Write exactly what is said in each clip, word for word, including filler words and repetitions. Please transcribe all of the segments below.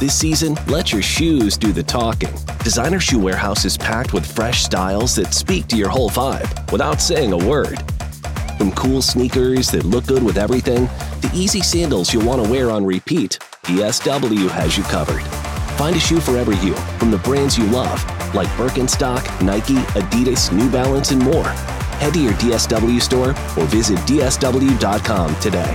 This season, let your shoes do the talking. Designer Shoe Warehouse is packed with fresh styles that speak to your whole vibe without saying a word. From cool sneakers that look good with everything, to easy sandals you'll want to wear on repeat, D S W has you covered. Find a shoe for every you from the brands you love, like Birkenstock, Nike, Adidas, New Balance, and more. Head to your D S W store or visit D S W dot com today.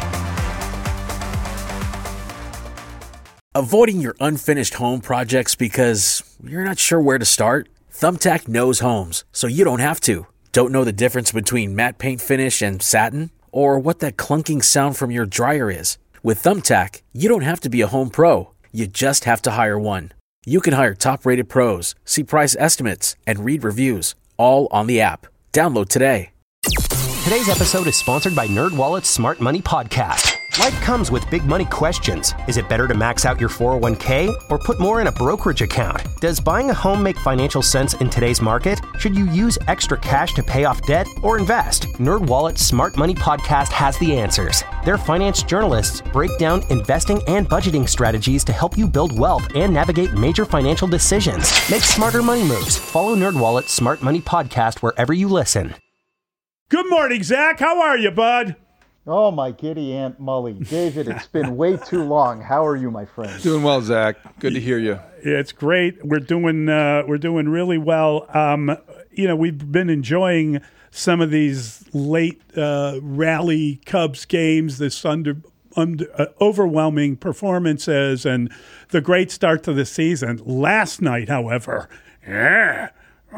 Avoiding your unfinished home projects because you're not sure where to start? Thumbtack knows homes, so you don't have to. Don't know the difference between matte paint finish and satin? Or what that clunking sound from your dryer is? With Thumbtack, you don't have to be a home pro. You just have to hire one. You can hire top-rated pros, see price estimates, and read reviews, all on the app. Download today. Today's episode is sponsored by NerdWallet's Smart Money Podcast. Life comes with big money questions. Is it better to max out your four oh one k or put more in a brokerage account? Does buying a home make financial sense in today's market? Should you use extra cash to pay off debt or invest? NerdWallet's Smart Money Podcast has the answers. Their finance journalists break down investing and budgeting strategies to help you build wealth and navigate major financial decisions. Make smarter money moves. Follow NerdWallet's Smart Money Podcast wherever you listen. Good morning, Zach. How are you, bud? Oh, my giddy Aunt Mully. David, it's been way too long. How are you, my friend? Doing well, Zach. Good to hear you. It's great. We're doing uh, we're doing really well. Um, you know, we've been enjoying some of these late uh, rally Cubs games, this under, under uh, overwhelming performances, and the great start to the season. Last night, however, yeah,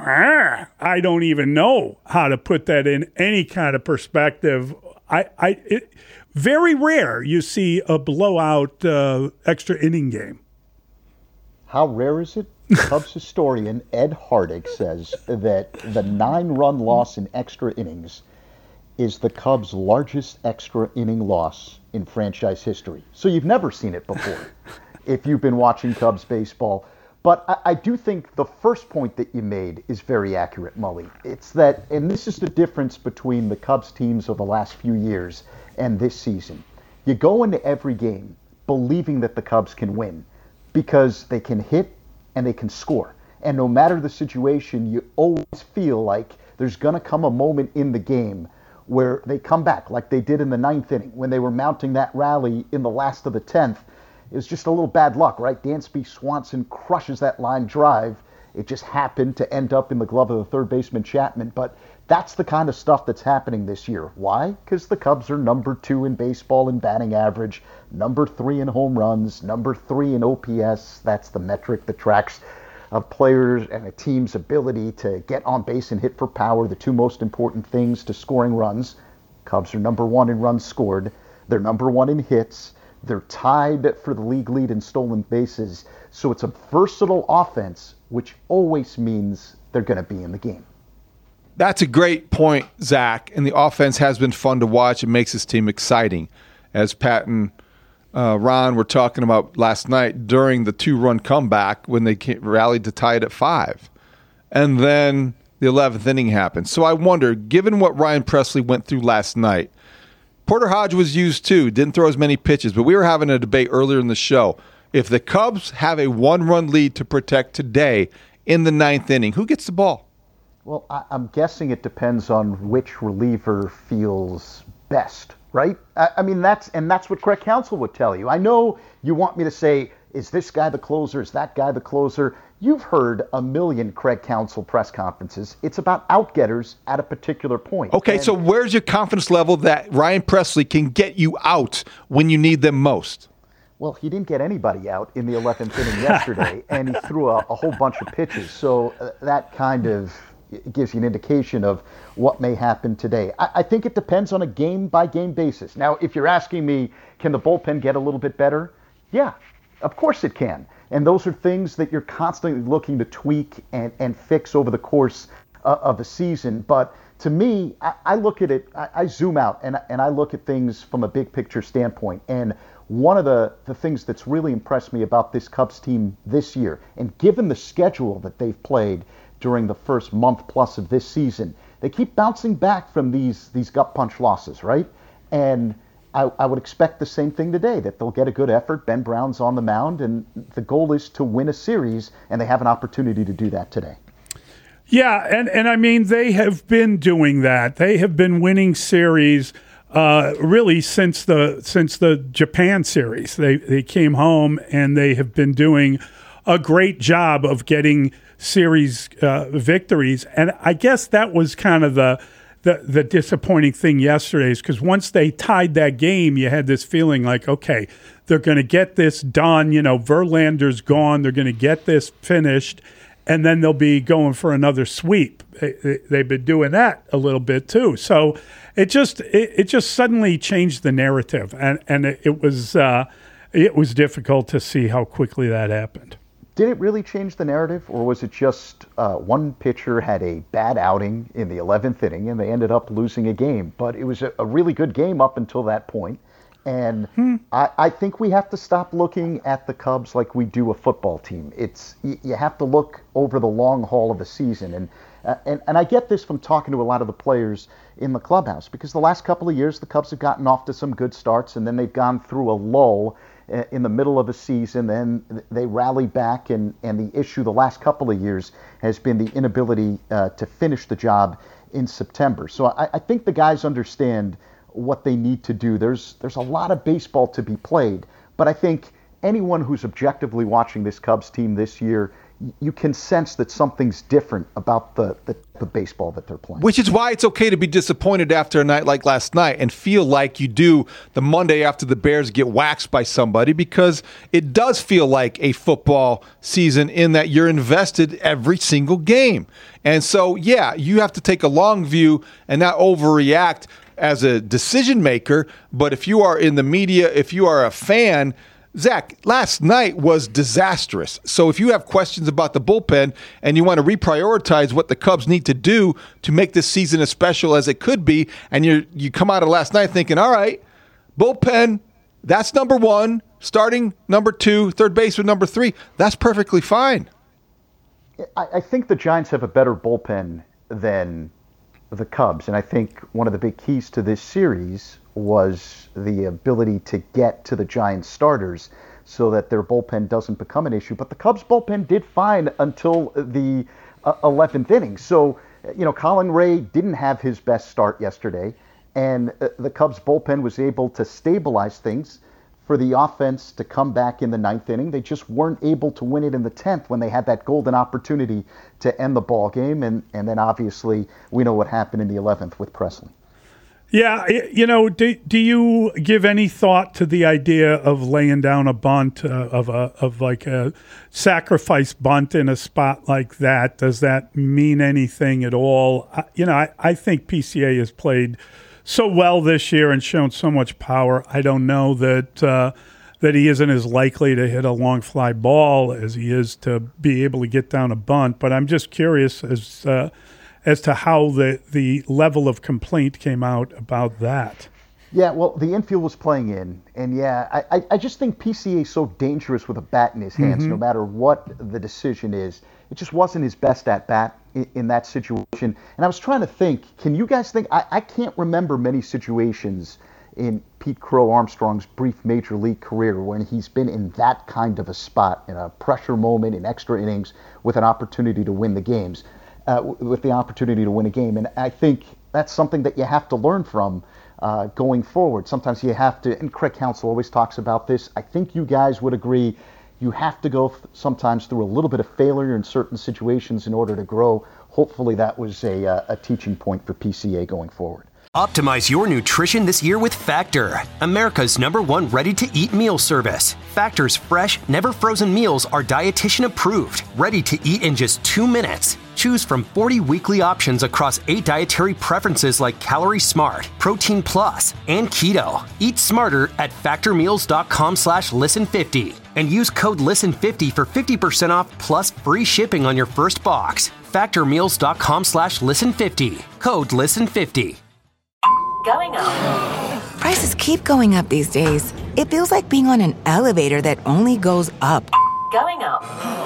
I don't even know how to put that in any kind of perspective. I, I it, very rare you see a blowout uh, extra inning game. How rare is it? Cubs historian Ed Hardig says that the nine-run loss in extra innings is the Cubs' largest extra inning loss in franchise history. So you've never seen it before if you've been watching Cubs baseball. But I, I do think the first point that you made is very accurate, Mully. It's that, and this is the difference between the Cubs teams of the last few years and this season. You go into every game believing that the Cubs can win because they can hit and they can score. And no matter the situation, you always feel like there's going to come a moment in the game where they come back, like they did in the ninth inning when they were mounting that rally in the last of the tenth. It was just a little bad luck, right? Dansby Swanson crushes that line drive. It just happened to end up in the glove of the third baseman Chapman. But that's the kind of stuff that's happening this year. Why? Because the Cubs are number two in baseball in batting average, number three in home runs, number three in O P S. That's the metric that tracks a player's and a team's ability to get on base and hit for power, the two most important things to scoring runs. Cubs are number one in runs scored. They're number one in hits. They're tied for the league lead in stolen bases. So it's a versatile offense, which always means they're going to be in the game. That's a great point, Zach. And the offense has been fun to watch. It makes this team exciting. As Pat and uh, Ron were talking about last night during the two-run comeback when they came, rallied to tie it at five. And then the eleventh inning happened. So I wonder, given what Ryan Pressly went through last night, Porter Hodge was used too, didn't throw as many pitches, but we were having a debate earlier in the show. If the Cubs have a one-run lead to protect today in the ninth inning, who gets the ball? Well, I, I'm guessing it depends on which reliever feels best, right? I, I mean, that's and that's what Craig Counsell would tell you. I know you want me to say, is this guy the closer? Is that guy the closer? You've heard a million Craig Counsell press conferences. It's about outgetters at a particular point. Okay, and so where's your confidence level that Ryan Pressly can get you out when you need them most? Well, he didn't get anybody out in the eleventh inning yesterday, and he threw a, a whole bunch of pitches. So uh, that kind of gives you an indication of what may happen today. I, I think it depends on a game-by-game basis. Now, if you're asking me, can the bullpen get a little bit better? Yeah, of course it can. And those are things that you're constantly looking to tweak and, and fix over the course uh, of the season. But to me, I, I look at it, I, I zoom out, and, and I look at things from a big picture standpoint. And one of the, the things that's really impressed me about this Cubs team this year, and given the schedule that they've played during the first month plus of this season, they keep bouncing back from these, these gut punch losses, right? And I, I would expect the same thing today, that they'll get a good effort. Ben Brown's on the mound, and the goal is to win a series, and they have an opportunity to do that today. Yeah, and, and I mean, they have been doing that. They have been winning series uh, really since the since the Japan series. They they came home, and they have been doing a great job of getting series uh, victories. And I guess that was kind of the the, the disappointing thing yesterday, is because once they tied that game, you had this feeling like, okay, they're going to get this done. You know, Verlander's gone. They're going to get this finished, and then they'll be going for another sweep. They, they, they've been doing that a little bit too. So it just it, it just suddenly changed the narrative, and and it, it was uh, it was difficult to see how quickly that happened. Did it really change the narrative, or was it just uh, one pitcher had a bad outing in the eleventh inning and they ended up losing a game? But it was a, a really good game up until that point. And hmm. I, I think we have to stop looking at the Cubs like we do a football team. It's you, you have to look over the long haul of a season. And, uh, and and I get this from talking to a lot of the players in the clubhouse, because the last couple of years the Cubs have gotten off to some good starts, and then they've gone through a lull in the middle of a season, then they rally back, and, and the issue the last couple of years has been the inability uh, to finish the job in September. So I, I think the guys understand what they need to do. There's there's a lot of baseball to be played, but I think anyone who's objectively watching this Cubs team this year, you can sense that something's different about the, the, the baseball that they're playing. Which is why it's okay to be disappointed after a night like last night and feel like you do the Monday after the Bears get waxed by somebody, because it does feel like a football season in that you're invested every single game. And so, yeah, you have to take a long view and not overreact as a decision maker. But if you are in the media, if you are a fan, Zach, last night was disastrous. So if you have questions about the bullpen and you want to reprioritize what the Cubs need to do to make this season as special as it could be, and you you come out of last night thinking, all right, bullpen, that's number one, starting number two, third baseman number three, that's perfectly fine. I, I think the Giants have a better bullpen than the Cubs, and I think one of the big keys to this series was the ability to get to the Giants starters so that their bullpen doesn't become an issue. But the Cubs bullpen did fine until the uh, eleventh inning. So, you know, Colin Ray didn't have his best start yesterday, and uh, the Cubs bullpen was able to stabilize things for the offense to come back in the ninth inning. They just weren't able to win it in the tenth when they had that golden opportunity to end the ball game. And, and then obviously we know what happened in the eleventh with Presley. Yeah, you know, do, do you give any thought to the idea of laying down a bunt, uh, of a of like a sacrifice bunt in a spot like that? Does that mean anything at all? I, you know, I, I think P C A has played so well this year and shown so much power. I don't know that uh, that he isn't as likely to hit a long fly ball as he is to be able to get down a bunt. But I'm just curious as uh, as to how the, the level of complaint came out about that. Yeah, well, the infield was playing in, and yeah, I, I just think P C A is so dangerous with a bat in his hands, mm-hmm. no matter what the decision is. It just wasn't his best at bat in, in that situation. And I was trying to think, can you guys think, I, I can't remember many situations in Pete Crow Armstrong's brief major league career when he's been in that kind of a spot, in a pressure moment, in extra innings, with an opportunity to win the games. Uh, with the opportunity to win a game. And I think that's something that you have to learn from uh, going forward. Sometimes you have to, and Craig Counsell always talks about this, I think you guys would agree, you have to go th- sometimes through a little bit of failure in certain situations in order to grow. Hopefully that was a, uh, a teaching point for P C A going forward. Optimize your nutrition this year with Factor, America's number one ready-to-eat meal service. Factor's fresh, never-frozen meals are dietitian approved, ready to eat in just two minutes. Choose from forty weekly options across eight dietary preferences like Calorie Smart, Protein Plus, and Keto. Eat smarter at factormeals.com slash listen50 and use code listen fifty for fifty percent off plus free shipping on your first box. factormeals.com slash listen50. Code listen fifty. Going up. Prices keep going up these days. It feels like being on an elevator that only goes up. Going up.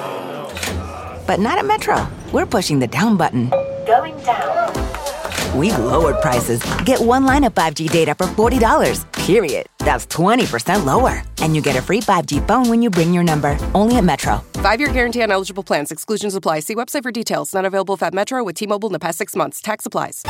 But not at Metro. We're pushing the down button. Going down. We've lowered prices. Get one line of five G data for forty dollars. period. That's twenty percent lower. And you get a free five G phone when you bring your number. Only at Metro. Five-year guarantee on eligible plans. Exclusions apply. See website for details. Not available if at Metro with T-Mobile in the past six months. Tax applies.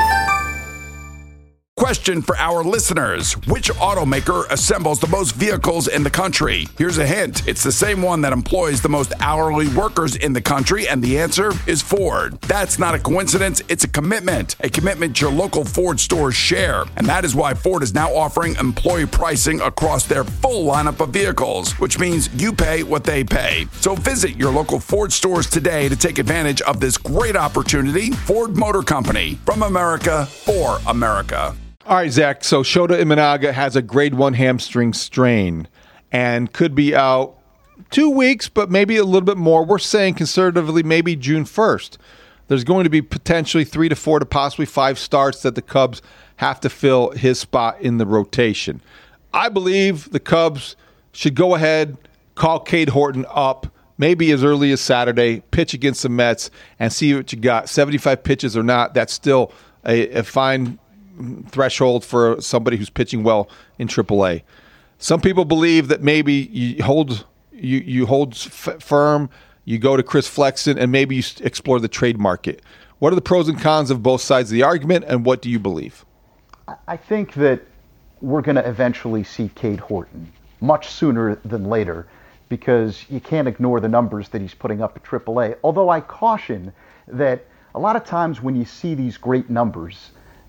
Question for our listeners. Which automaker assembles the most vehicles in the country? Here's a hint. It's the same one that employs the most hourly workers in the country, and the answer is Ford. That's not a coincidence. It's a commitment. A commitment your local Ford stores share. And that is why Ford is now offering employee pricing across their full lineup of vehicles, which means you pay what they pay. So visit your local Ford stores today to take advantage of this great opportunity. Ford Motor Company. From America, for America. All right, Zach. So Shota Imanaga has a grade one hamstring strain and could be out two weeks, but maybe a little bit more. We're saying conservatively maybe June first. There's going to be potentially three to four to possibly five starts that the Cubs have to fill his spot in the rotation. I believe the Cubs should go ahead, call Cade Horton up, maybe as early as Saturday, pitch against the Mets, and see what you got. seventy-five pitches or not, that's still a, a fine threshold for somebody who's pitching well in triple A. Some people believe that maybe you hold you you hold f- firm, you go to Chris Flexen, and maybe you explore the trade market. What are the pros and cons of both sides of the argument, and what do you believe? I think that we're going to eventually see Cade Horton much sooner than later, because you can't ignore the numbers that he's putting up at triple A. Although I caution that a lot of times when you see these great numbers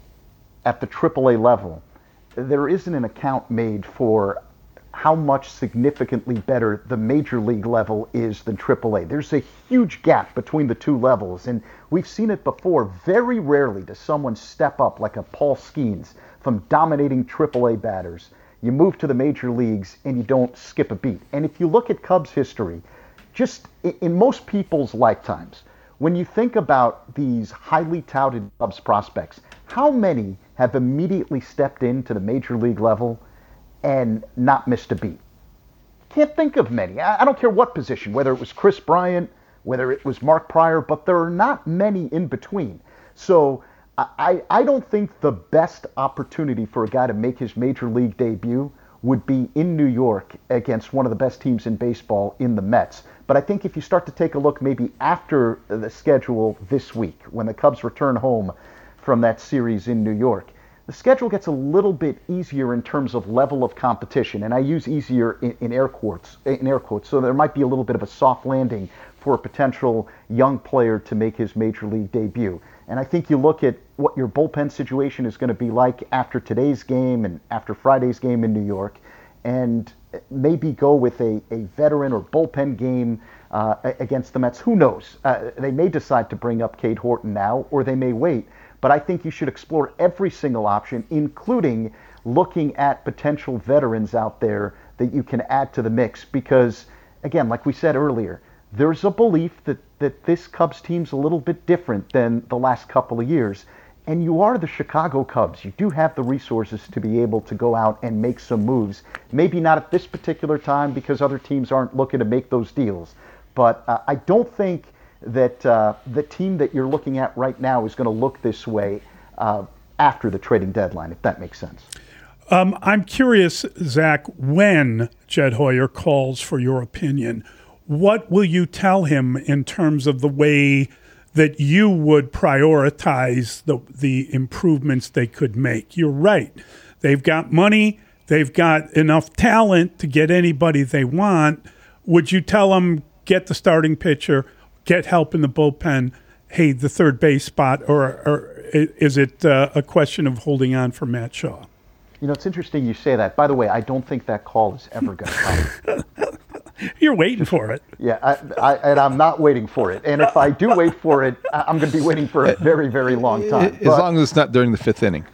at the triple A level, there isn't an account made for how much significantly better the major league level is than triple A. There's a huge gap between the two levels, and we've seen it before. Very rarely does someone step up like a Paul Skeens from dominating triple A batters. You move to the major leagues and you don't skip a beat. And if you look at Cubs history, just in most people's lifetimes, when you think about these highly touted Cubs prospects, how many have immediately stepped into the major league level and not missed a beat? Can't think of many. I don't care what position, whether it was Chris Bryant, whether it was Mark Pryor, but there are not many in between. So I, I don't think the best opportunity for a guy to make his major league debut would be in New York against one of the best teams in baseball in the Mets. But I think if you start to take a look maybe after the schedule this week, when the Cubs return home from that series in New York, the schedule gets a little bit easier in terms of level of competition, and I use easier in, in air quotes. In air quotes, so there might be a little bit of a soft landing for a potential young player to make his major league debut. And I think you look at what your bullpen situation is going to be like after today's game and after Friday's game in New York, and maybe go with a, a veteran or bullpen game uh, against the Mets. Who knows? Uh, they may decide to bring up Cade Horton now, or they may wait. But I think you should explore every single option, including looking at potential veterans out there that you can add to the mix. Because, again, like we said earlier, there's a belief that, that this Cubs team's a little bit different than the last couple of years. And you are the Chicago Cubs. You do have the resources to be able to go out and make some moves. Maybe not at this particular time because other teams aren't looking to make those deals. But uh, I don't think that uh, the team that you're looking at right now is going to look this way uh, after the trading deadline, if that makes sense. Um, I'm curious, Zach, when Jed Hoyer calls for your opinion, what will you tell him in terms of the way that you would prioritize the the improvements they could make? You're right. They've got money. They've got enough talent to get anybody they want. Would you tell them, get the starting pitcher, get help in the bullpen, hey, the third base spot, or, or is it uh, a question of holding on for Matt Shaw? You know, it's interesting you say that. By the way, I don't think that call is ever going to come. You're waiting for it. Yeah, I, I, and I'm not waiting for it. And if I do wait for it, I'm going to be waiting for a very, very long time. As but, long as it's not during the fifth inning.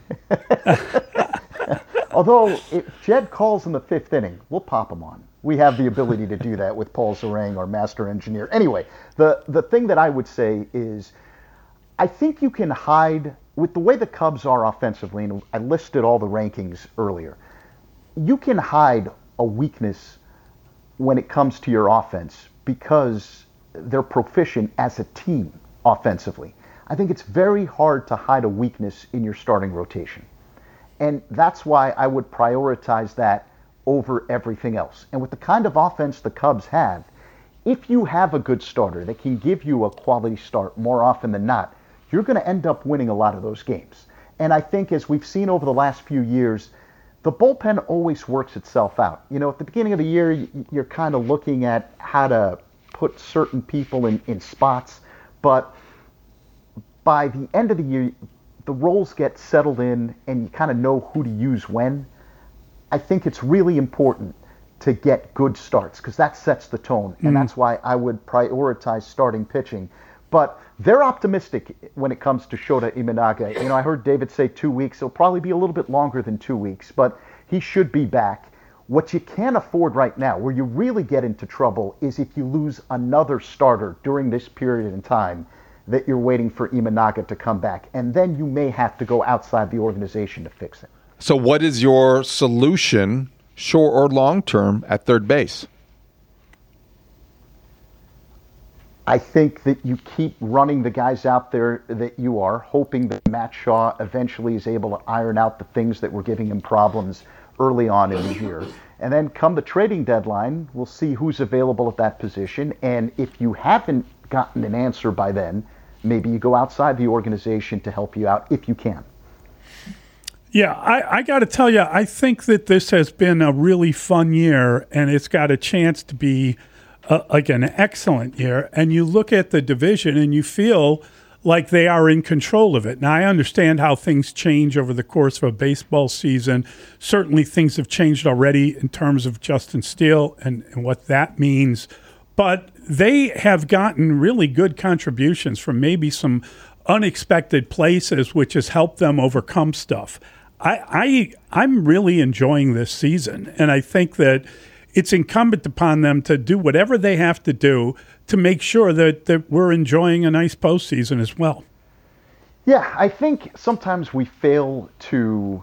Although, if Jed calls in the fifth inning, we'll pop him on. We have the ability to do that with Paul Zarang, our master engineer. Anyway, the, the thing that I would say is I think you can hide, with the way the Cubs are offensively, and I listed all the rankings earlier, you can hide a weakness when it comes to your offense because they're proficient as a team offensively. I think it's very hard to hide a weakness in your starting rotation. And that's why I would prioritize that over everything else. And with the kind of offense the Cubs have, if you have a good starter that can give you a quality start more often than not, you're going to end up winning a lot of those games. And I think as we've seen over the last few years, the bullpen always works itself out. You know, at the beginning of the year, you're kind of looking at how to put certain people in, in spots. But by the end of the year, the roles get settled in and you kind of know who to use when. I think it's really important to get good starts because that sets the tone. And mm. that's why I would prioritize starting pitching. But they're optimistic when it comes to Shota Imanaga. You know, I heard David say two weeks. It'll probably be a little bit longer than two weeks, but he should be back. What you can't afford right now, where you really get into trouble, is if you lose another starter during this period in time that you're waiting for Imanaga to come back. And then you may have to go outside the organization to fix it. So what is your solution, short or long term, at third base? I think that you keep running the guys out there that you are, hoping that Matt Shaw eventually is able to iron out the things that were giving him problems early on in the year. And then come the trading deadline, we'll see who's available at that position. And if you haven't gotten an answer by then, maybe you go outside the organization to help you out if you can. Yeah, I, I got to tell you, I think that this has been a really fun year, and it's got a chance to be Uh, like an excellent year, and you look at the division and you feel like they are in control of it. Now, I understand how things change over the course of a baseball season. Certainly things have changed already in terms of Justin Steele and, and what that means. But they have gotten really good contributions from maybe some unexpected places, which has helped them overcome stuff. I, I, I'm really enjoying this season, and I think that it's incumbent upon them to do whatever they have to do to make sure that, that we're enjoying a nice postseason as well. Yeah, I think sometimes we fail to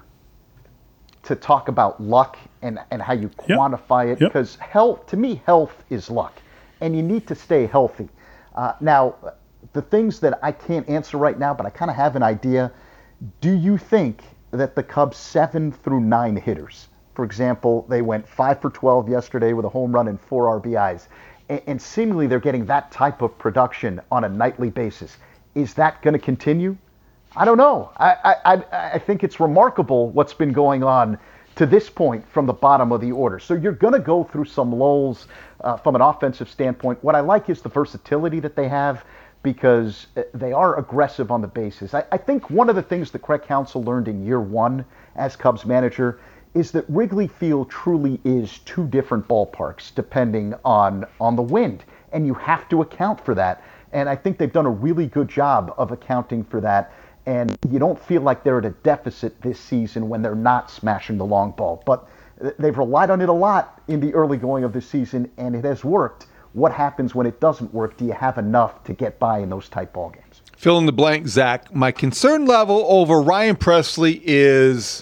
to talk about luck and, and how you quantify yep. it yep. because health, to me, health is luck, and you need to stay healthy. Uh, now, the things that I can't answer right now, but I kind of have an idea. Do you think that the Cubs' seven through nine hitters, for example, they went five for twelve yesterday with a home run and four R B Is. And, and seemingly they're getting that type of production on a nightly basis. Is that going to continue? I don't know. I, I, I think it's remarkable what's been going on to this point from the bottom of the order. So you're going to go through some lulls uh, from an offensive standpoint. What I like is the versatility that they have because they are aggressive on the bases. I, I think one of the things that Craig Counsell learned in year one as Cubs manager is that Wrigley Field truly is two different ballparks depending on, on the wind, and you have to account for that. And I think they've done a really good job of accounting for that, and you don't feel like they're at a deficit this season when they're not smashing the long ball. But they've relied on it a lot in the early going of the season, and it has worked. What happens when it doesn't work? Do you have enough to get by in those tight ball games? Fill in the blank, Zach. My concern level over Ryan Pressly is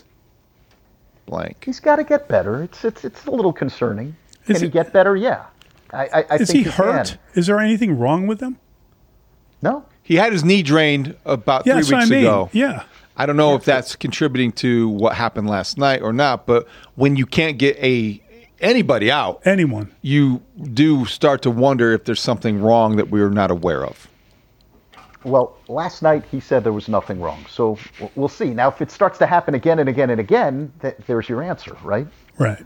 blank. He's got to get better. It's it's it's a little concerning. Can Is he it, get better? Yeah. I, I, I is think he, he hurt? Can. Is there anything wrong with him? No. He had his knee drained about yeah, three that's weeks what I mean. ago. Yeah. I don't know yeah. if that's contributing to what happened last night or not, but when you can't get a anybody out, anyone, you do start to wonder if there's something wrong that we're not aware of. Well, last night he said there was nothing wrong, so we'll see. Now, if it starts to happen again and again and again, th- there's your answer, right? Right.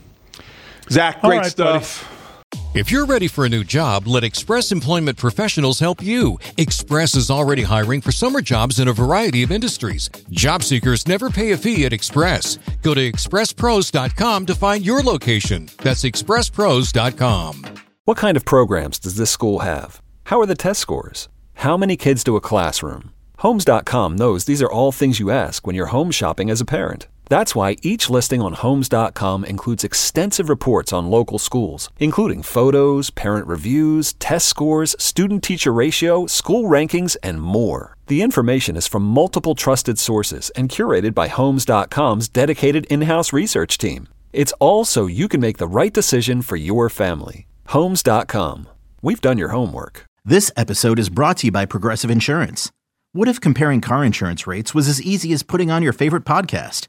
Zach, great right, stuff. Buddy. If you're ready for a new job, let Express Employment Professionals help you. Express is already hiring for summer jobs in a variety of industries. Job seekers never pay a fee at Express. Go to express pros dot com to find your location. That's express pros dot com. What kind of programs does this school have? How are the test scores? How many kids do a classroom? Homes dot com knows these are all things you ask when you're home shopping as a parent. That's why each listing on Homes dot com includes extensive reports on local schools, including photos, parent reviews, test scores, student-teacher ratio, school rankings, and more. The information is from multiple trusted sources and curated by Homes dot com's dedicated in-house research team. It's all so you can make the right decision for your family. Homes dot com. We've done your homework. This episode is brought to you by Progressive Insurance. What if comparing car insurance rates was as easy as putting on your favorite podcast?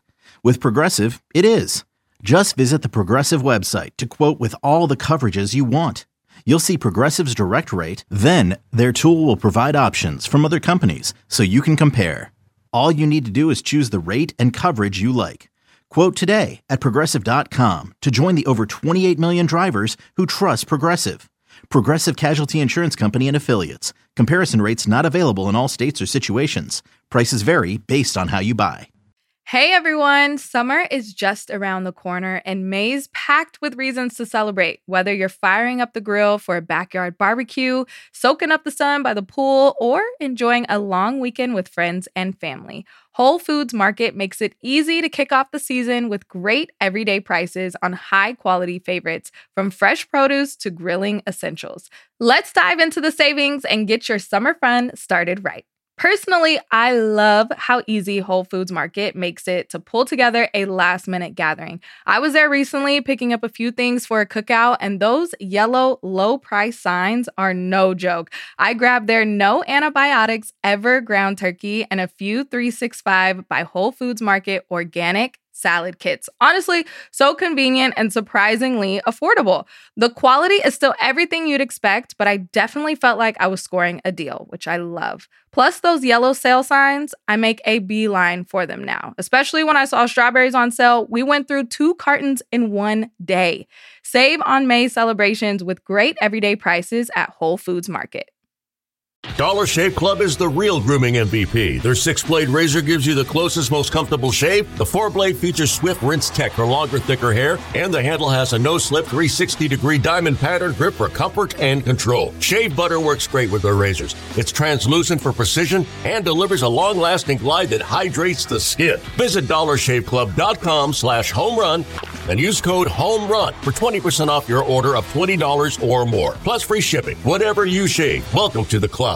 With Progressive, it is. Just visit the Progressive website to quote with all the coverages you want. You'll see Progressive's Direct Rate, then their tool will provide options from other companies so you can compare. All you need to do is choose the rate and coverage you like. Quote today at Progressive dot com to join the over twenty-eight million drivers who trust Progressive. Progressive Casualty Insurance Company and Affiliates. Comparison rates not available in all states or situations. Prices vary based on how you buy. Hey everyone, summer is just around the corner and May's packed with reasons to celebrate. Whether you're firing up the grill for a backyard barbecue, soaking up the sun by the pool, or enjoying a long weekend with friends and family, Whole Foods Market makes it easy to kick off the season with great everyday prices on high-quality favorites, from fresh produce to grilling essentials. Let's dive into the savings and get your summer fun started right. Personally, I love how easy Whole Foods Market makes it to pull together a last-minute gathering. I was there recently picking up a few things for a cookout, and those yellow low-price signs are no joke. I grabbed their no antibiotics ever ground turkey and a few three sixty-five by Whole Foods Market organic salad kits. Honestly, so convenient and surprisingly affordable. The quality is still everything you'd expect, but I definitely felt like I was scoring a deal, which I love. Plus those yellow sale signs, I make a beeline for them now. Especially when I saw strawberries on sale, we went through two cartons in one day. Save on May celebrations with great everyday prices at Whole Foods Market. Dollar Shave Club is the real grooming M V P. Their six-blade razor gives you the closest, most comfortable shave. The four-blade features Swift Rinse Tech for longer, thicker hair. And the handle has a no-slip three sixty degree diamond pattern grip for comfort and control. Shave butter works great with their razors. It's translucent for precision and delivers a long-lasting glide that hydrates the skin. Visit dollar shave club dot com slash home run and use code HOMERUN for twenty percent off your order of twenty dollars or more. Plus free shipping. Whatever you shave, welcome to the club.